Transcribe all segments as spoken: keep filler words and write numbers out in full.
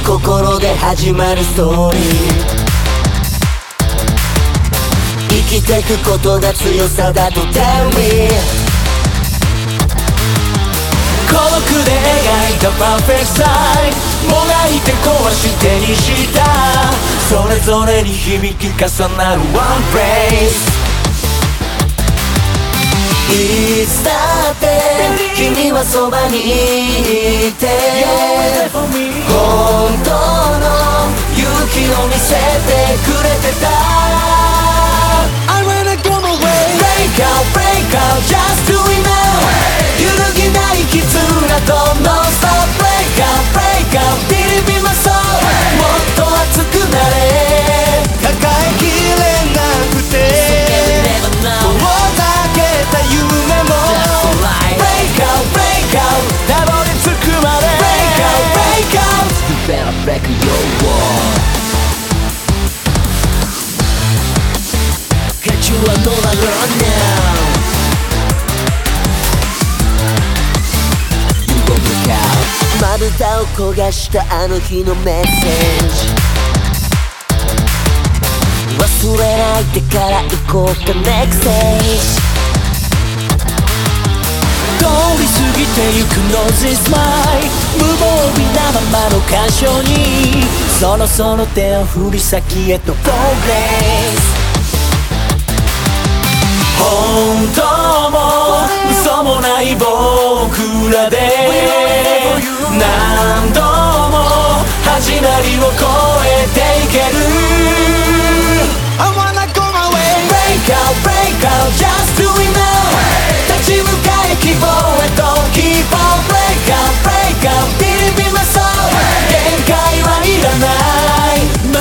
心で始まるストーリー。生きてくことが強さだと Tell me。 孤独で描いたパーフェクトサイン、もがいて壊してにした、それぞれに響き重なる One place。いつだって君はそばにいて、本当の勇気を見せてくれてた。 I wanna go my way。 Break out, break out, just do it now。 揺るぎない絆と Non stop break out, break out, believe in my soul。 もっと熱くなれ、抱えきれなくて夢も Break out, break out、 たどり着くまで Break out, break out、 You better break your wall。 Get you another run now。 You go break out。 まぶたを焦がしたあの日のメッセージ、忘れないでから行こうか Next stage。通り過ぎてゆく Noisy Smile、 無防備なままの感傷に、そろそろ手を振り先へと Progress。 本当も嘘もない僕らで何度も始まりを越えていける。 I wanna go my way。 Break out, break out, just do it now。 立ち向かい希望へと Keep on break out, break out, believe in my soul。 限界はいらない、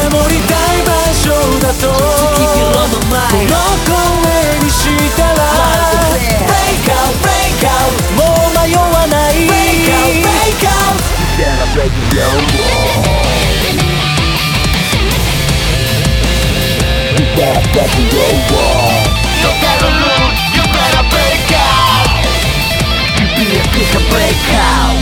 守りたい場所だとこの声にしたら Break out, break out、 もう迷わない Break out, break out、 You better break your wall。 You better break your wall。 You better look, you better break out。Be a big break out。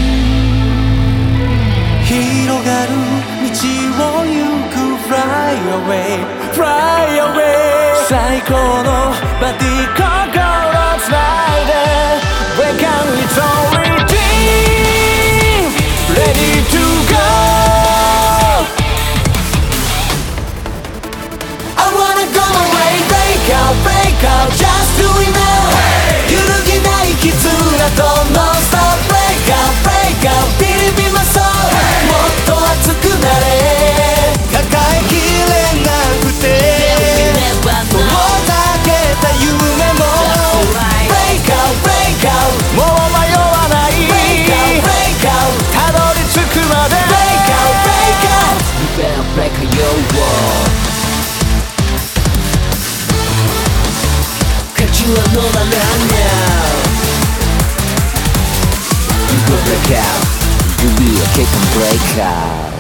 広がる道を行く Fly away, fly away。 最高のバディ心つないで Break out, it's only team ready to go。 I wanna go my way。 Break out, break out, just do it now。 揺るぎない絆と Non stop break out, break out, believe in my soul。 もっと熱くなれ、抱えきれなくて遠ざけた夢も Break out, break out、 もう迷わない Break out, break out、 たどり着くまで Break out, break out、 You better break your wall。 Got you another run now。You go break out, you be a kick and break out。